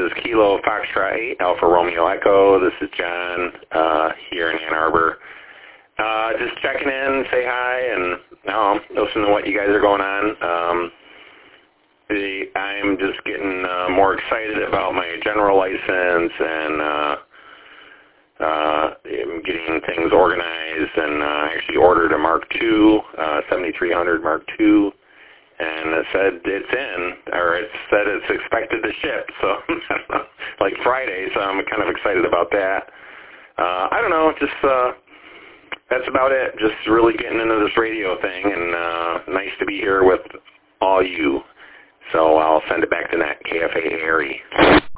is Kilo Foxtrot 8, Alpha Romeo Echo. This is John here in Ann Arbor. Just checking in, say hi, and listen to what you guys are going on. I'm just getting more excited about my general license, and I'm getting things organized, and actually ordered a Mark II, 7300 Mark II, and it said it's in, or it said it's expected to ship, so like Friday, so I'm kind of excited about that. I don't know, just that's about it. Just really getting into this radio thing, and nice to be here with all you. So I'll send it back to that KFA Harry.